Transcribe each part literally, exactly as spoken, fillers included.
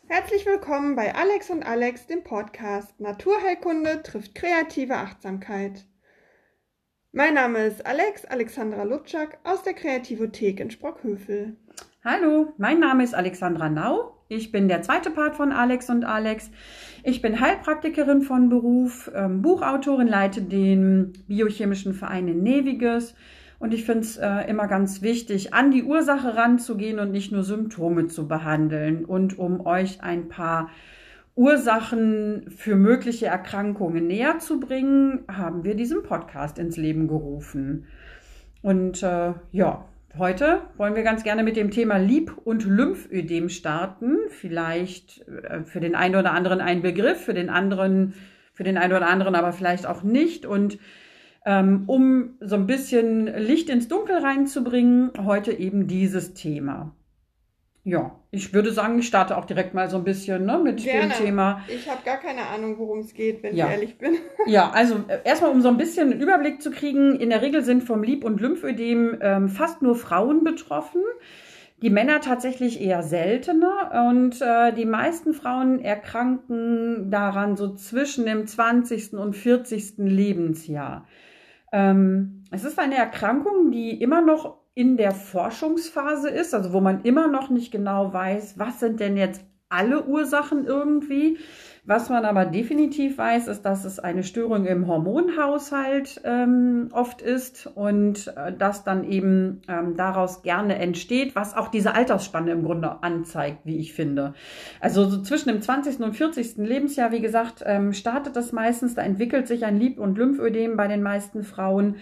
Herzlich willkommen bei Alex und Alex, dem Podcast Naturheilkunde trifft kreative Achtsamkeit. Mein Name ist Alex, Alexandra Lutschak aus der Kreativothek in Sprockhövel. Hallo, mein Name ist Alexandra Nau. Ich bin der zweite Part von Alex und Alex. Ich bin Heilpraktikerin von Beruf, ähm, Buchautorin, leite den biochemischen Verein in Neviges. Und ich finde es äh, immer ganz wichtig, an die Ursache ranzugehen und nicht nur Symptome zu behandeln. Und um euch ein paar Ursachen für mögliche Erkrankungen näher zu bringen, haben wir diesen Podcast ins Leben gerufen. Und äh, ja, heute wollen wir ganz gerne mit dem Thema Lieb- und Lymphödem starten. Vielleicht äh, für den einen oder anderen ein Begriff, für den anderen, für den einen oder anderen aber vielleicht auch nicht. Und ähm, um so ein bisschen Licht ins Dunkel reinzubringen, heute eben dieses Thema. Ja, ich würde sagen, ich starte auch direkt mal so ein bisschen ne, mit Gerne. dem Thema. Ich habe gar keine Ahnung, worum es geht, wenn Ja. ich ehrlich bin. Ja, also äh, erstmal, um so ein bisschen einen Überblick zu kriegen, in der Regel sind vom Lieb- und Lymphödem ähm, fast nur Frauen betroffen. Die Männer tatsächlich eher seltener und äh, die meisten Frauen erkranken daran so zwischen dem zwanzigsten und vierzigsten Lebensjahr. Ähm, es ist eine Erkrankung, die immer noch in der Forschungsphase ist, also wo man immer noch nicht genau weiß, was sind denn jetzt alle Ursachen irgendwie. Was man aber definitiv weiß, ist, dass es eine Störung im Hormonhaushalt ähm, oft ist und äh, das dann eben ähm, daraus gerne entsteht, was auch diese Altersspanne im Grunde anzeigt, wie ich finde. Also so zwischen dem zwanzigsten und vierzigsten Lebensjahr, wie gesagt, ähm, startet das meistens, da entwickelt sich ein Lieb- und Lymphödem bei den meisten Frauen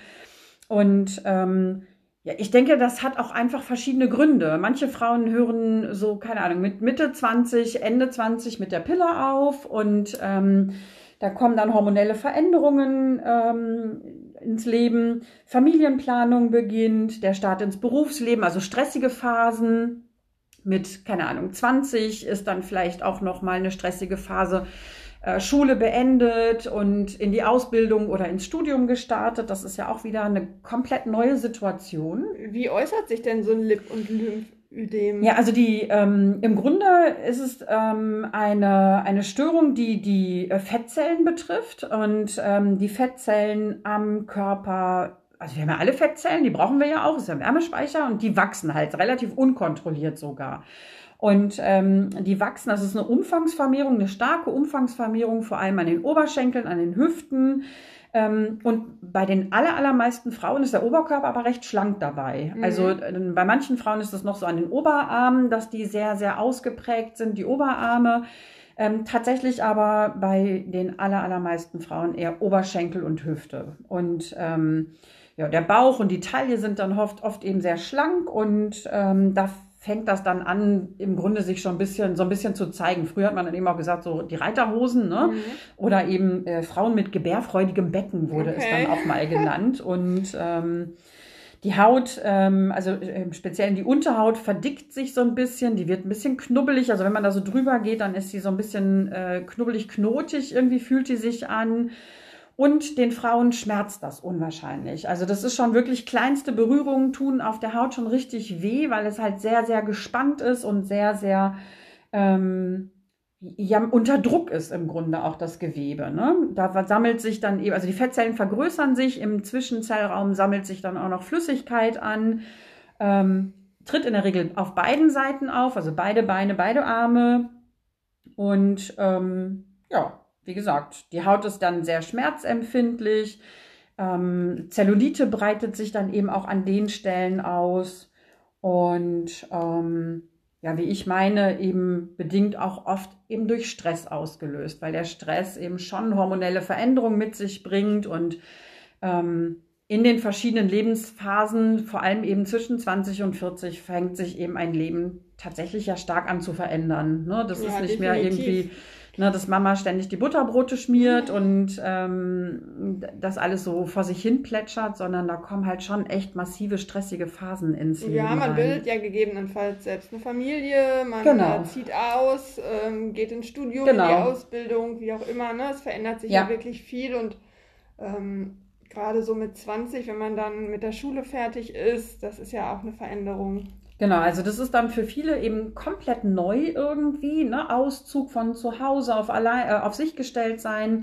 und ähm, ja, ich denke, das hat auch einfach verschiedene Gründe. Manche Frauen hören so, keine Ahnung, mit Mitte zwanzig, Ende zwanzig mit der Pille auf und ähm, da kommen dann hormonelle Veränderungen ähm, ins Leben. Familienplanung beginnt, der Start ins Berufsleben, also stressige Phasen. Mit, keine Ahnung, zwanzig ist dann vielleicht auch nochmal eine stressige Phase. Schule beendet und in die Ausbildung oder ins Studium gestartet. Das ist ja auch wieder eine komplett neue Situation. Wie äußert sich denn so ein Lieb- und Lymphödem? Ja, also die ähm, im Grunde ist es ähm, eine, eine Störung, die die Fettzellen betrifft und ähm, die Fettzellen am Körper. Also wir haben ja alle Fettzellen, die brauchen wir ja auch, das ist ja ein Wärmespeicher und die wachsen halt relativ unkontrolliert sogar. Und ähm, die wachsen, das ist eine Umfangsvermehrung, eine starke Umfangsvermehrung, vor allem an den Oberschenkeln, an den Hüften. Ähm, und bei den aller, allermeisten Frauen ist der Oberkörper aber recht schlank dabei. Mhm. Also äh, bei manchen Frauen ist es noch so an den Oberarmen, dass die sehr, sehr ausgeprägt sind, die Oberarme. Ähm, tatsächlich aber bei den aller, allermeisten Frauen eher Oberschenkel und Hüfte. Und ähm, ja, der Bauch und die Taille sind dann oft, oft eben sehr schlank und ähm, da fängt das dann an, im Grunde sich schon ein bisschen, so ein bisschen zu zeigen. Früher hat man dann eben auch gesagt, so die Reiterhosen, ne? Mhm. Oder eben äh, Frauen mit gebärfreudigem Becken wurde okay. es dann auch mal genannt. Und ähm, die Haut, ähm, also äh, speziell die Unterhaut verdickt sich so ein bisschen, die wird ein bisschen knubbelig. Also wenn man da so drüber geht, dann ist sie so ein bisschen äh, knubbelig, knotig, irgendwie fühlt die sich an. Und den Frauen schmerzt das unwahrscheinlich. Also das ist schon wirklich, kleinste Berührungen tun auf der Haut schon richtig weh, weil es halt sehr, sehr gespannt ist und sehr, sehr ähm, ja, unter Druck ist im Grunde auch das Gewebe. Ne? Da sammelt sich dann eben, also die Fettzellen vergrößern sich, im Zwischenzellraum sammelt sich dann auch noch Flüssigkeit an, ähm, tritt in der Regel auf beiden Seiten auf, also beide Beine, beide Arme und ähm, ja, wie gesagt, die Haut ist dann sehr schmerzempfindlich. Ähm, Zellulite breitet sich dann eben auch an den Stellen aus. Und ähm, ja, wie ich meine, eben bedingt auch oft eben durch Stress ausgelöst, weil der Stress eben schon hormonelle Veränderungen mit sich bringt und ähm, in den verschiedenen Lebensphasen, vor allem eben zwischen zwanzig und vierzig, fängt sich eben ein Leben tatsächlich ja stark an zu verändern. Ne? Das ja, ist nicht definitiv. mehr irgendwie, ne, dass Mama ständig die Butterbrote schmiert mhm. und ähm, das alles so vor sich hin plätschert, sondern da kommen halt schon echt massive, stressige Phasen ins Leben Ja, man rein. bildet ja gegebenenfalls selbst eine Familie, man genau. zieht aus, ähm, geht ins Studium, genau. in die Ausbildung, wie auch immer. Ne? Es verändert sich ja, ja wirklich viel und ähm, gerade so mit zwanzig, wenn man dann mit der Schule fertig ist, das ist ja auch eine Veränderung. Genau, also das ist dann für viele eben komplett neu irgendwie, ne? Auszug von zu Hause auf allein, äh, auf sich gestellt sein.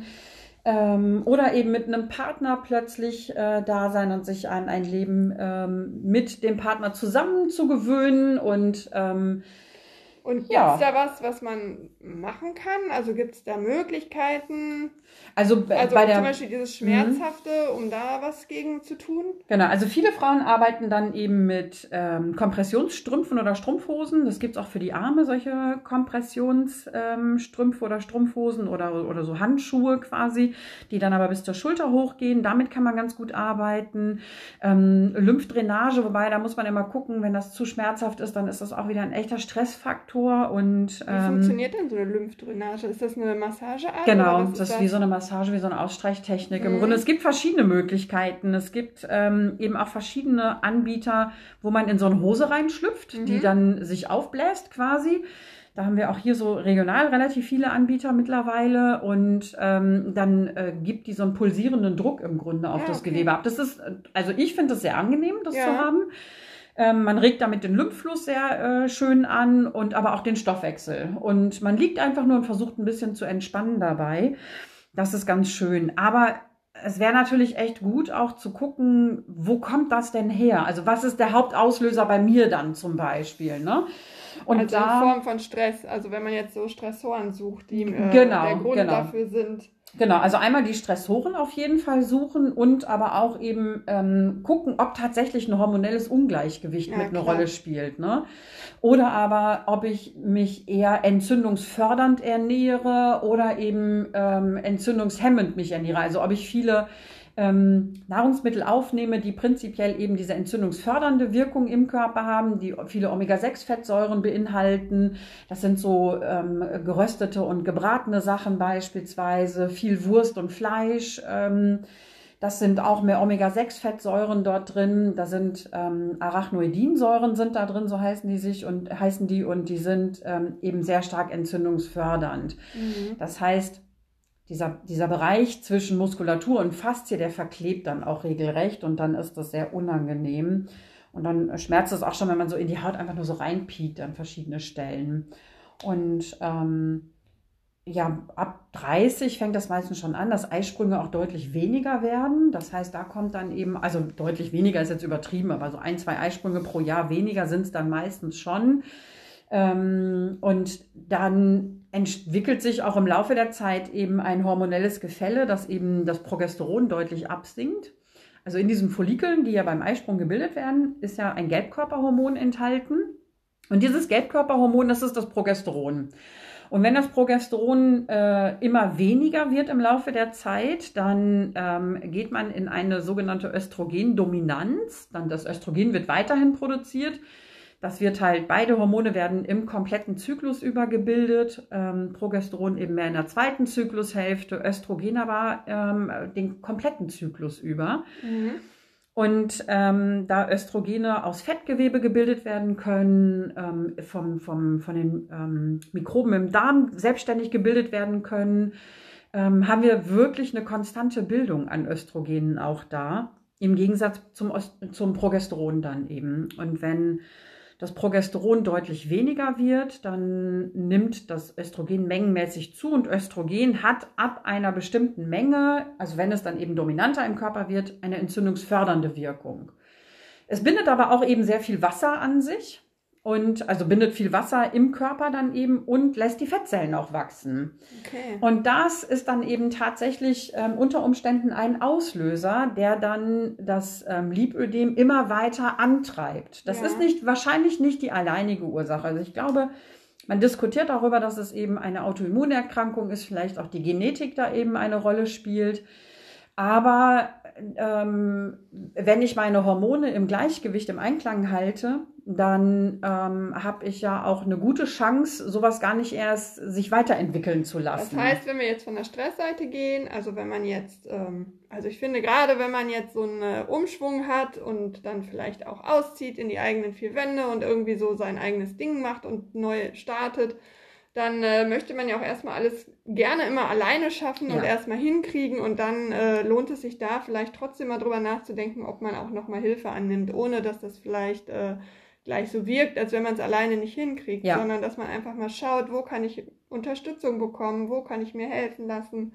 Ähm, oder eben mit einem Partner plötzlich äh, da sein und sich an ein Leben ähm, mit dem Partner zusammen zu gewöhnen. Und ähm, Und gibt es ja, da was, was man machen kann? Also gibt es da Möglichkeiten? also b- Also bei zum der, Beispiel dieses Mhm. Schmerzhafte, um da was gegen zu tun? Genau, also viele Frauen arbeiten dann eben mit ähm, Kompressionsstrümpfen oder Strumpfhosen. Das gibt's auch für die Arme, solche Kompressionsstrümpfe ähm, Strümpfe oder Strumpfhosen oder, oder so Handschuhe quasi, die dann aber bis zur Schulter hochgehen. Damit kann man ganz gut arbeiten. Ähm, Lymphdrainage, wobei da muss man immer gucken, wenn das zu schmerzhaft ist, dann ist das auch wieder ein echter Stressfaktor. Und Wie ähm, funktioniert denn so eine Lymphdrainage? Ist das eine Massageart oder Genau, was das ist ist das? wie so eine Massage, wie so eine Ausstreichtechnik. Im Mhm. Grunde, es gibt verschiedene Möglichkeiten. Es gibt ähm, eben auch verschiedene Anbieter, wo man in so eine Hose reinschlüpft, die Mhm. dann sich aufbläst quasi. Da haben wir auch hier so regional relativ viele Anbieter mittlerweile und ähm, dann äh, gibt die so einen pulsierenden Druck im Grunde auf Ah, das okay. Gewebe ab. Das ist, äh, also ich finde das sehr angenehm, das Ja. zu haben. Ähm, man regt damit den Lymphfluss sehr äh, schön an und aber auch den Stoffwechsel. Und man liegt einfach nur und versucht ein bisschen zu entspannen dabei. Das ist ganz schön. Aber es wäre natürlich echt gut, auch zu gucken, wo kommt das denn her? Also was ist der Hauptauslöser bei mir dann zum Beispiel, ne? Und Also da, in Form von Stress. Also wenn man jetzt so Stressoren sucht, die äh, Genau, der Grund genau. dafür sind. Genau, also einmal die Stressoren auf jeden Fall suchen und aber auch eben ähm, gucken, ob tatsächlich ein hormonelles Ungleichgewicht Ja, mit eine klar. Rolle spielt, ne? Oder aber, ob ich mich eher entzündungsfördernd ernähre oder eben ähm, entzündungshemmend mich ernähre. Also ob ich viele ähm, Nahrungsmittel aufnehme, die prinzipiell eben diese entzündungsfördernde Wirkung im Körper haben, die viele Omega sechs Fettsäuren beinhalten. Das sind so ähm, geröstete und gebratene Sachen beispielsweise, viel Wurst und Fleisch. Ähm, das sind auch mehr Omega sechs Fettsäuren dort drin. Da sind ähm, Arachnoidinsäuren sind da drin, so heißen die sich und heißen die und die sind ähm, eben sehr stark entzündungsfördernd. Mhm. Das heißt, dieser, dieser Bereich zwischen Muskulatur und Faszie, der verklebt dann auch regelrecht und dann ist das sehr unangenehm. Und dann schmerzt es auch schon, wenn man so in die Haut einfach nur so reinpiekt an verschiedene Stellen. Und ähm, ja, ab dreißig fängt das meistens schon an, dass Eisprünge auch deutlich weniger werden. Das heißt, da kommt dann eben, also deutlich weniger ist jetzt übertrieben, aber so ein, zwei Eisprünge pro Jahr weniger sind es dann meistens schon. Ähm, und dann entwickelt sich auch im Laufe der Zeit eben ein hormonelles Gefälle, dass eben das Progesteron deutlich absinkt. Also in diesen Follikeln, die ja beim Eisprung gebildet werden, ist ja ein Gelbkörperhormon enthalten. Und dieses Gelbkörperhormon, das ist das Progesteron. Und wenn das Progesteron äh, immer weniger wird im Laufe der Zeit, dann ähm, geht man in eine sogenannte Östrogendominanz. Dann das Östrogen wird weiterhin produziert. Das wird halt, beide Hormone werden im kompletten Zyklus über gebildet. Ähm, Progesteron eben mehr in der zweiten Zyklushälfte, Östrogen aber ähm, den kompletten Zyklus über. Mhm. Und ähm, da Östrogene aus Fettgewebe gebildet werden können, ähm, vom, vom, von den ähm, Mikroben im Darm selbstständig gebildet werden können, ähm, haben wir wirklich eine konstante Bildung an Östrogenen auch da, im Gegensatz zum, zum Progesteron dann eben. Und wenn das Progesteron deutlich weniger wird, dann nimmt das Östrogen mengenmäßig zu und Östrogen hat ab einer bestimmten Menge, also wenn es dann eben dominanter im Körper wird, eine entzündungsfördernde Wirkung. Es bindet aber auch eben sehr viel Wasser an sich und also bindet viel Wasser im Körper dann eben und lässt die Fettzellen auch wachsen. Okay. Und das ist dann eben tatsächlich ähm, unter Umständen ein Auslöser, der dann das ähm, Lipödem immer weiter antreibt. Das Ja. ist nicht, wahrscheinlich nicht die alleinige Ursache. Also ich glaube, man diskutiert darüber, dass es eben eine Autoimmunerkrankung ist, vielleicht auch die Genetik da eben eine Rolle spielt. Aber ähm, wenn ich meine Hormone im Gleichgewicht, im Einklang halte, dann ähm, habe ich ja auch eine gute Chance, sowas gar nicht erst sich weiterentwickeln zu lassen. Das heißt, wenn wir jetzt von der Stressseite gehen, also wenn man jetzt, ähm, also ich finde gerade, wenn man jetzt so einen Umschwung hat und dann vielleicht auch auszieht in die eigenen vier Wände und irgendwie so sein eigenes Ding macht und neu startet, dann äh, möchte man ja auch erstmal alles gerne immer alleine schaffen und Ja. erstmal hinkriegen und dann äh, lohnt es sich da vielleicht trotzdem mal drüber nachzudenken, ob man auch nochmal Hilfe annimmt, ohne dass das vielleicht äh, gleich so wirkt, als wenn man es alleine nicht hinkriegt, Ja. sondern dass man einfach mal schaut, wo kann ich Unterstützung bekommen, wo kann ich mir helfen lassen.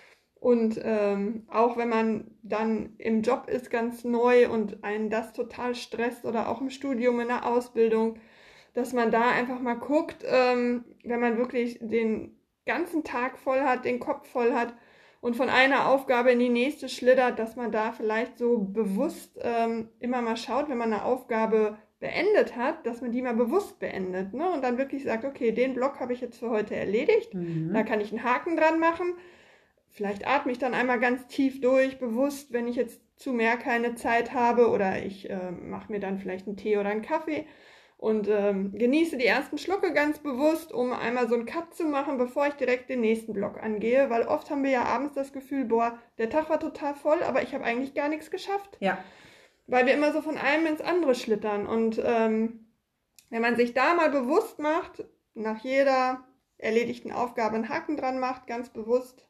Und ähm, auch wenn man dann im Job ist, ganz neu und einen das total stresst oder auch im Studium, in der Ausbildung, dass man da einfach mal guckt, ähm, wenn man wirklich den ganzen Tag voll hat, den Kopf voll hat und von einer Aufgabe in die nächste schlittert, dass man da vielleicht so bewusst ähm, immer mal schaut, wenn man eine Aufgabe beendet hat, dass man die mal bewusst beendet, ne? Und dann wirklich sagt, okay, den Block habe ich jetzt für heute erledigt, Mhm. da kann ich einen Haken dran machen. Vielleicht atme ich dann einmal ganz tief durch, bewusst, wenn ich jetzt zu mehr keine Zeit habe oder ich äh, mache mir dann vielleicht einen Tee oder einen Kaffee und ähm, genieße die ersten Schlucke ganz bewusst, um einmal so einen Cut zu machen, bevor ich direkt den nächsten Block angehe, weil oft haben wir ja abends das Gefühl, boah, der Tag war total voll, aber ich habe eigentlich gar nichts geschafft. Ja. Weil wir immer so von einem ins andere schlittern und ähm, wenn man sich da mal bewusst macht, nach jeder erledigten Aufgabe einen Haken dran macht, ganz bewusst,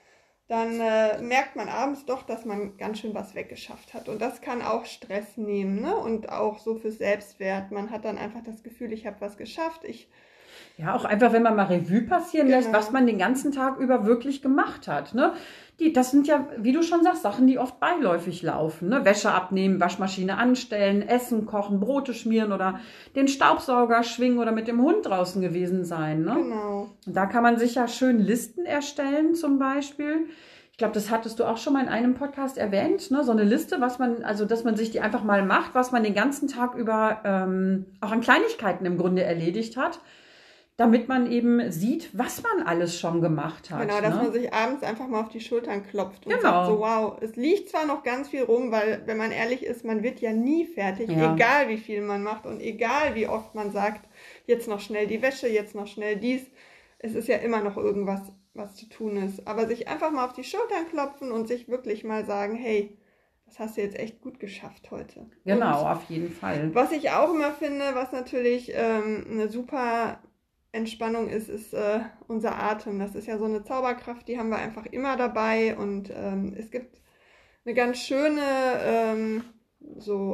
dann äh, merkt man abends doch, dass man ganz schön was weggeschafft hat. Und das kann auch Stress nehmen, ne? Und auch so fürs Selbstwert. Man hat dann einfach das Gefühl, ich habe was geschafft. Ich Ja, auch einfach, wenn man mal Revue passieren Genau. lässt, was man den ganzen Tag über wirklich gemacht hat. Ne? Die, das sind ja, wie du schon sagst, Sachen, die oft beiläufig laufen. Ne? Wäsche abnehmen, Waschmaschine anstellen, Essen kochen, Brote schmieren oder den Staubsauger schwingen oder mit dem Hund draußen gewesen sein. Ne? Genau. Und da kann man sich ja schön Listen erstellen zum Beispiel. Ich glaube, das hattest du auch schon mal in einem Podcast erwähnt, ne? So eine Liste, was man, also dass man sich die einfach mal macht, was man den ganzen Tag über ähm, auch an Kleinigkeiten im Grunde erledigt hat, damit man eben sieht, was man alles schon gemacht hat. Genau, dass ne? man sich abends einfach mal auf die Schultern klopft und Genau. sagt so, wow, es liegt zwar noch ganz viel rum, weil, wenn man ehrlich ist, man wird ja nie fertig, Ja. egal wie viel man macht und egal wie oft man sagt, jetzt noch schnell die Wäsche, jetzt noch schnell dies. Es ist ja immer noch irgendwas, was zu tun ist. Aber sich einfach mal auf die Schultern klopfen und sich wirklich mal sagen, hey, das hast du jetzt echt gut geschafft heute. Genau, Und auf jeden Fall. was ich auch immer finde, was natürlich ähm, eine super Entspannung ist, ist äh, unser Atem. Das ist ja so eine Zauberkraft, die haben wir einfach immer dabei. Und ähm, es gibt eine ganz schöne ähm, so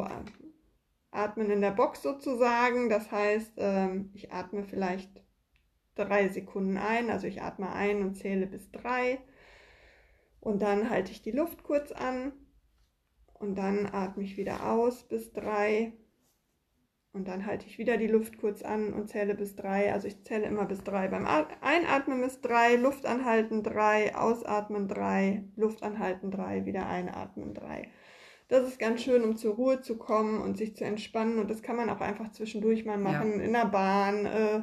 äh, Atmen in der Box sozusagen. Das heißt, ähm, ich atme vielleicht drei Sekunden ein, also ich atme ein und zähle bis drei. Und dann halte ich die Luft kurz an. Und dann atme ich wieder aus bis drei. Und dann halte ich wieder die Luft kurz an und zähle bis drei. Also ich zähle immer bis drei. Beim Einatmen bis drei, Luft anhalten drei, ausatmen drei, Luft anhalten drei, wieder einatmen drei. Das ist ganz schön, um zur Ruhe zu kommen und sich zu entspannen. Und das kann man auch einfach zwischendurch mal machen, ja. In der Bahn, äh,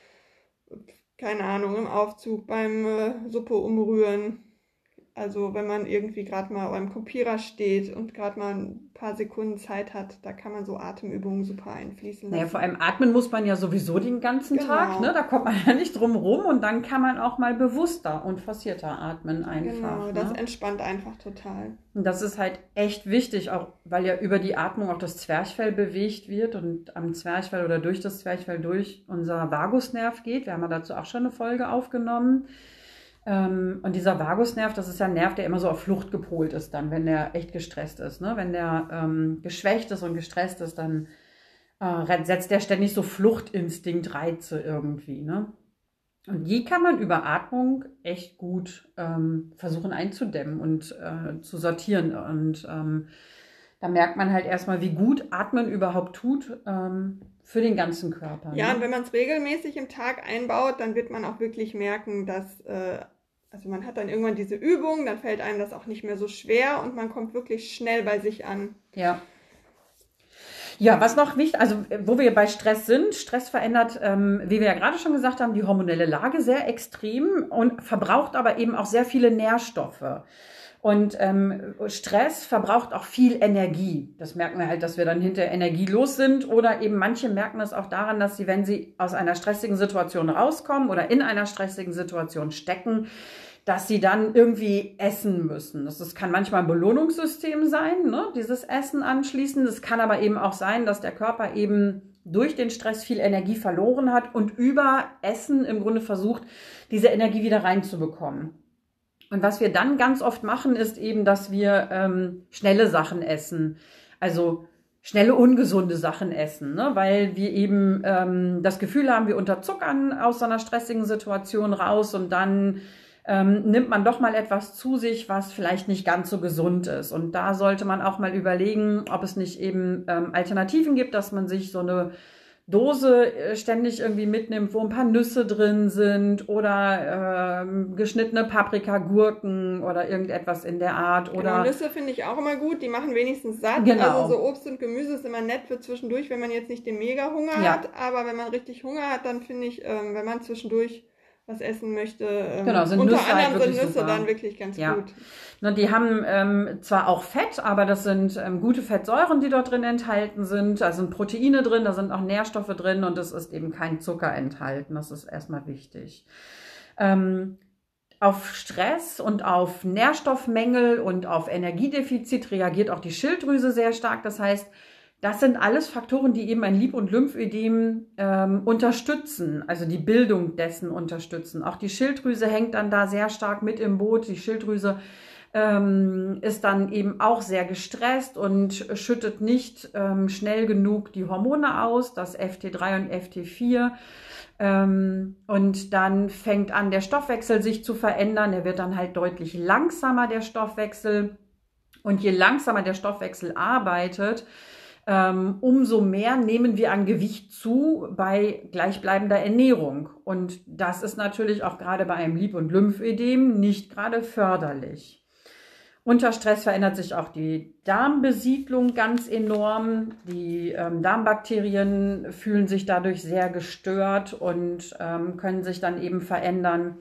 keine Ahnung, im Aufzug, beim äh, Suppe umrühren. Also wenn man irgendwie gerade mal beim Kopierer steht und gerade mal ein paar Sekunden Zeit hat, da kann man so Atemübungen super einfließen lassen. Naja, vor allem atmen muss man ja sowieso den ganzen Genau. Tag, ne? Da kommt man ja nicht drum rum und dann kann man auch mal bewusster und forcierter atmen einfach. Genau, das ne? entspannt einfach total. Und das ist halt echt wichtig, auch weil ja über die Atmung auch das Zwerchfell bewegt wird und am Zwerchfell oder durch das Zwerchfell durch unser Vagusnerv geht. Wir haben ja dazu auch schon eine Folge aufgenommen. Und dieser Vagusnerv, das ist ja ein Nerv, der immer so auf Flucht gepolt ist dann, wenn der echt gestresst ist. Ne? Wenn der ähm, geschwächt ist und gestresst ist, dann äh, setzt der ständig so Fluchtinstinktreize irgendwie. Ne? Und die kann man über Atmung echt gut ähm, versuchen einzudämmen und äh, zu sortieren. Und ähm, da merkt man halt erstmal, wie gut Atmen überhaupt tut ähm, für den ganzen Körper. Ja, ne? und wenn man es regelmäßig im Tag einbaut, dann wird man auch wirklich merken, dass, äh, also man hat dann irgendwann diese Übung, dann fällt einem das auch nicht mehr so schwer und man kommt wirklich schnell bei sich an. Ja. Ja, was noch wichtig, also wo wir bei Stress sind, Stress verändert, ähm, wie wir ja gerade schon gesagt haben, die hormonelle Lage sehr extrem und verbraucht aber eben auch sehr viele Nährstoffe. Und ähm, Stress verbraucht auch viel Energie. Das merken wir halt, dass wir dann hinterher energielos sind. Oder eben manche merken es auch daran, dass sie, wenn sie aus einer stressigen Situation rauskommen oder in einer stressigen Situation stecken, dass sie dann irgendwie essen müssen. Das, das kann manchmal ein Belohnungssystem sein, ne? Dieses Essen anschließend. Es kann aber eben auch sein, dass der Körper eben durch den Stress viel Energie verloren hat und über Essen im Grunde versucht, diese Energie wieder reinzubekommen. Und was wir dann ganz oft machen, ist eben, dass wir ähm, schnelle Sachen essen. Also schnelle, ungesunde Sachen essen, ne? Weil wir eben ähm, das Gefühl haben, wir unterzuckern aus so einer stressigen Situation raus und dann ähm, nimmt man doch mal etwas zu sich, was vielleicht nicht ganz so gesund ist. Und da sollte man auch mal überlegen, ob es nicht eben ähm, Alternativen gibt, dass man sich so eine Dose äh, ständig irgendwie mitnimmt, wo ein paar Nüsse drin sind oder ähm, geschnittene Paprika, Gurken oder irgendetwas in der Art. Oder genau, Nüsse finde ich auch immer gut, die machen wenigstens satt. Genau. Also so Obst und Gemüse ist immer nett für zwischendurch, wenn man jetzt nicht den Mega-Hunger Ja. hat. Aber wenn man richtig Hunger hat, dann finde ich, ähm, wenn man zwischendurch was essen möchte, ähm, Genau, sind unter Nüsse halt anderem sind wirklich Nüsse super. dann wirklich ganz Ja. gut. Ne, die haben ähm, zwar auch Fett, aber das sind ähm, gute Fettsäuren, die dort drin enthalten sind. Da sind Proteine drin, da sind auch Nährstoffe drin und es ist eben kein Zucker enthalten. Das ist erstmal wichtig. Ähm, auf Stress und auf Nährstoffmängel und auf Energiedefizit reagiert auch die Schilddrüse sehr stark. Das heißt, das sind alles Faktoren, die eben ein Lieb- und Lymphödem ähm, unterstützen, also die Bildung dessen unterstützen. Auch die Schilddrüse hängt dann da sehr stark mit im Boot. Die Schilddrüse ähm, ist dann eben auch sehr gestresst und schüttet nicht ähm, schnell genug die Hormone aus, das F T drei und F T vier. Ähm, und dann fängt an, der Stoffwechsel sich zu verändern. Der wird dann halt deutlich langsamer, der Stoffwechsel. Und je langsamer der Stoffwechsel arbeitet, Ähm, umso mehr nehmen wir an Gewicht zu bei gleichbleibender Ernährung. Und das ist natürlich auch gerade bei einem Lieb- und Lymphödem nicht gerade förderlich. Unter Stress verändert sich auch die Darmbesiedlung ganz enorm. Die ähm, Darmbakterien fühlen sich dadurch sehr gestört und ähm, können sich dann eben verändern.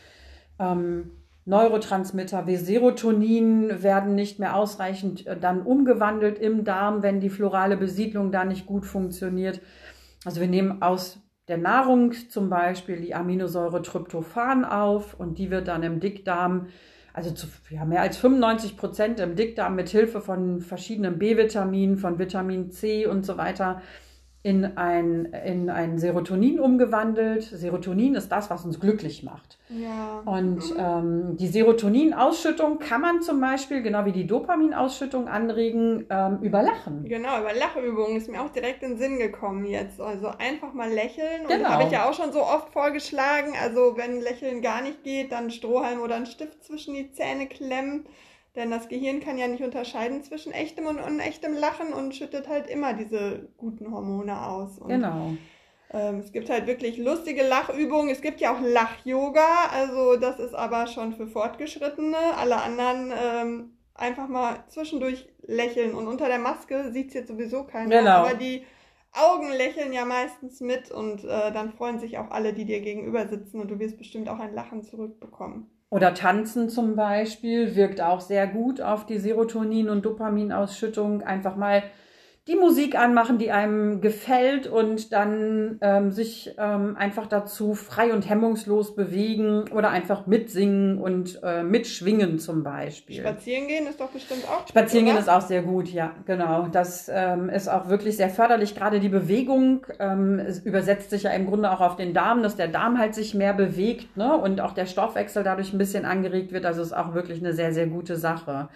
Ähm, Neurotransmitter wie Serotonin werden nicht mehr ausreichend dann umgewandelt im Darm, wenn die florale Besiedlung da nicht gut funktioniert. Also wir nehmen aus der Nahrung zum Beispiel die Aminosäure Tryptophan auf und die wird dann im Dickdarm, also zu ja, mehr als fünfundneunzig Prozent im Dickdarm mit Hilfe von verschiedenen B-Vitaminen, von Vitamin C und so weiter, in ein, in ein Serotonin umgewandelt. Serotonin ist das, was uns glücklich macht. Ja. Und ähm, die Serotoninausschüttung kann man zum Beispiel, genau wie die Dopaminausschüttung, anregen ähm, über Lachen. Genau, über Lachübungen ist mir auch direkt in den Sinn gekommen jetzt. Also einfach mal lächeln. Und Genau. habe ich ja auch schon so oft vorgeschlagen. Also wenn Lächeln gar nicht geht, dann Strohhalm oder einen Stift zwischen die Zähne klemmen. Denn das Gehirn kann ja nicht unterscheiden zwischen echtem und unechtem Lachen und schüttet halt immer diese guten Hormone aus. Und, Genau. ähm, es gibt halt wirklich lustige Lachübungen. Es gibt ja auch Lach-Yoga, also das ist aber schon für Fortgeschrittene. Alle anderen ähm, einfach mal zwischendurch lächeln. Und unter der Maske sieht es jetzt sowieso keiner. Genau. Aber die Augen lächeln ja meistens mit und äh, dann freuen sich auch alle, die dir gegenüber sitzen. Und du wirst bestimmt auch ein Lachen zurückbekommen. Oder Tanzen zum Beispiel wirkt auch sehr gut auf die Serotonin- und Dopaminausschüttung. Einfach mal die Musik anmachen, die einem gefällt und dann ähm, sich ähm, einfach dazu frei und hemmungslos bewegen oder einfach mitsingen und äh, mitschwingen zum Beispiel. Spazieren gehen ist doch bestimmt auch gut, Spazieren gehen oder? ist auch sehr gut, ja, genau. Das ähm, ist auch wirklich sehr förderlich. Gerade die Bewegung ähm, es übersetzt sich ja im Grunde auch auf den Darm, dass der Darm halt sich mehr bewegt, ne? Und auch der Stoffwechsel dadurch ein bisschen angeregt wird. Also ist auch wirklich eine sehr, sehr gute Sache.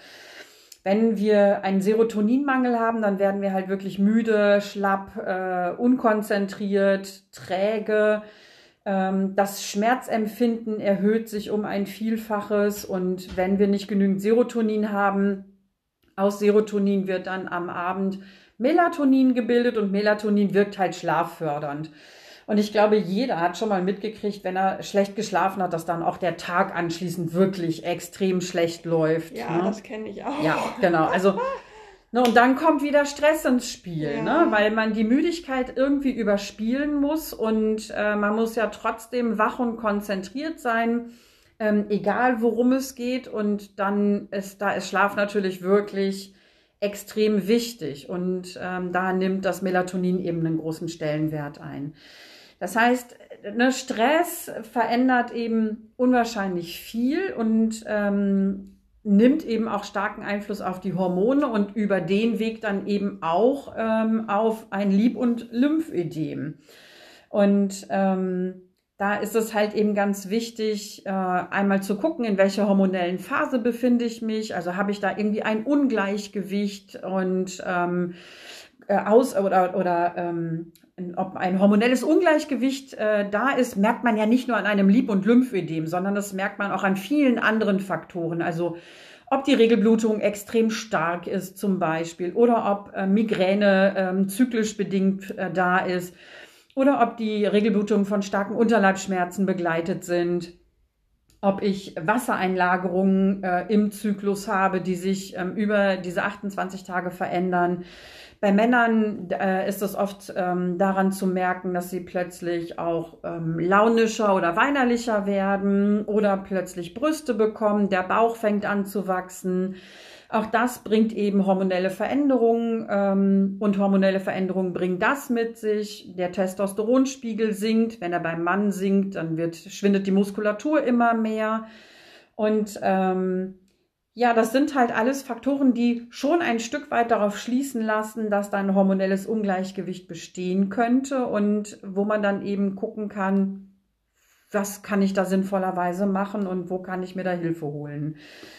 Wenn wir einen Serotoninmangel haben, dann werden wir halt wirklich müde, schlapp, äh, unkonzentriert, träge. Ähm, das Schmerzempfinden erhöht sich um ein Vielfaches. Und wenn wir nicht genügend Serotonin haben, aus Serotonin wird dann am Abend Melatonin gebildet und Melatonin wirkt halt schlaffördernd. Und ich glaube, jeder hat schon mal mitgekriegt, wenn er schlecht geschlafen hat, dass dann auch der Tag anschließend wirklich extrem schlecht läuft. Ja, ne? das kenne ich auch. Ja, genau. Also, ne, und dann kommt wieder Stress ins Spiel, Ja. ne? Weil man die Müdigkeit irgendwie überspielen muss und äh, man muss ja trotzdem wach und konzentriert sein, ähm, egal worum es geht. Und dann ist, da ist Schlaf natürlich wirklich extrem wichtig und ähm, da nimmt das Melatonin eben einen großen Stellenwert ein. Das heißt, ne, Stress verändert eben unwahrscheinlich viel und ähm, nimmt eben auch starken Einfluss auf die Hormone und über den Weg dann eben auch ähm, auf ein Lieb- und Lymphödem. Und ähm, da ist es halt eben ganz wichtig, äh, einmal zu gucken, in welcher hormonellen Phase befinde ich mich. Also habe ich da irgendwie ein Ungleichgewicht und ähm, äh, aus oder, oder ähm, ob ein hormonelles Ungleichgewicht äh, da ist, merkt man ja nicht nur an einem Lip- und Lymphödem, sondern das merkt man auch an vielen anderen Faktoren. Also ob die Regelblutung extrem stark ist zum Beispiel oder ob äh, Migräne äh, zyklisch bedingt äh, da ist oder ob die Regelblutungen von starken Unterleibsschmerzen begleitet sind, ob ich Wassereinlagerungen äh, im Zyklus habe, die sich ähm, über diese achtundzwanzig Tage verändern. Bei Männern äh, ist es oft ähm, daran zu merken, dass sie plötzlich auch ähm, launischer oder weinerlicher werden oder plötzlich Brüste bekommen, der Bauch fängt an zu wachsen. Auch das bringt eben hormonelle Veränderungen ähm, und hormonelle Veränderungen bringen das mit sich. Der Testosteronspiegel sinkt. Wenn er beim Mann sinkt, dann wird, schwindet die Muskulatur immer mehr. Und ähm, ja, das sind halt alles Faktoren, die schon ein Stück weit darauf schließen lassen, dass da ein hormonelles Ungleichgewicht bestehen könnte und wo man dann eben gucken kann, was kann ich da sinnvollerweise machen und wo kann ich mir da Hilfe holen.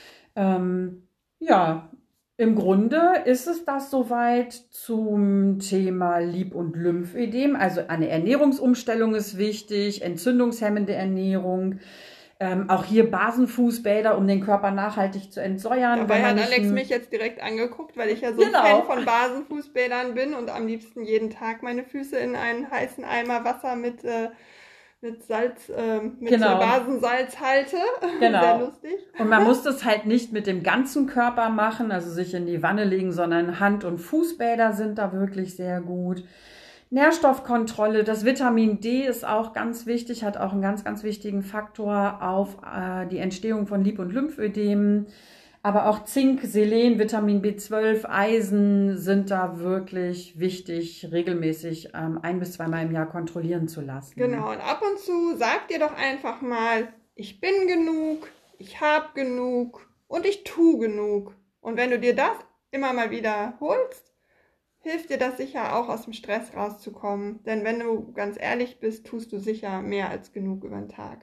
Ähm, ja, im Grunde ist es das soweit zum Thema Lip- und Lymphödem. Also eine Ernährungsumstellung ist wichtig, entzündungshemmende Ernährung. Ähm, auch hier Basenfußbäder, um den Körper nachhaltig zu entsäuern. Dabei hat Alex ein... mich jetzt direkt angeguckt, weil ich ja so genau. ein Fan von Basenfußbädern bin und am liebsten jeden Tag meine Füße in einen heißen Eimer Wasser mit, äh, mit Salz, äh, mit genau. Basensalz halte. Genau. Sehr lustig. Und man muss das halt nicht mit dem ganzen Körper machen, also sich in die Wanne legen, sondern Hand- und Fußbäder sind da wirklich sehr gut. Nährstoffkontrolle, das Vitamin D ist auch ganz wichtig, hat auch einen ganz, ganz wichtigen Faktor auf äh, die Entstehung von Lip- und Lymphödemen. Aber auch Zink, Selen, Vitamin B zwölf, Eisen sind da wirklich wichtig, regelmäßig ähm, ein- bis zweimal im Jahr kontrollieren zu lassen. Genau, und ab und zu sagt dir doch einfach mal, ich bin genug, ich habe genug und ich tue genug. Und wenn du dir das immer mal wieder holst, hilft dir das sicher auch aus dem Stress rauszukommen. Denn wenn du ganz ehrlich bist, tust du sicher mehr als genug über den Tag.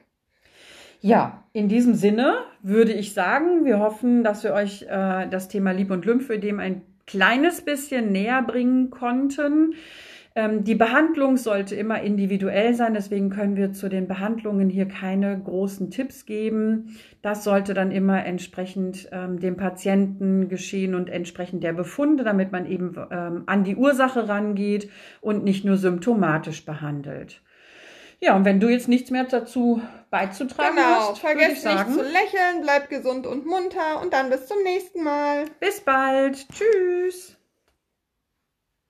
Ja, in diesem Sinne würde ich sagen, wir hoffen, dass wir euch äh, das Thema Lip- und Lymphödem ein kleines bisschen näher bringen konnten. Ähm, die Behandlung sollte immer individuell sein, deswegen können wir zu den Behandlungen hier keine großen Tipps geben. Das sollte dann immer entsprechend ähm, dem Patienten geschehen und entsprechend der Befunde, damit man eben ähm, an die Ursache rangeht und nicht nur symptomatisch behandelt. Ja, und wenn du jetzt nichts mehr dazu beizutragen genau, hast, vergesst würde ich sagen, nicht zu lächeln, bleibt gesund und munter und dann bis zum nächsten Mal. Bis bald. Tschüss.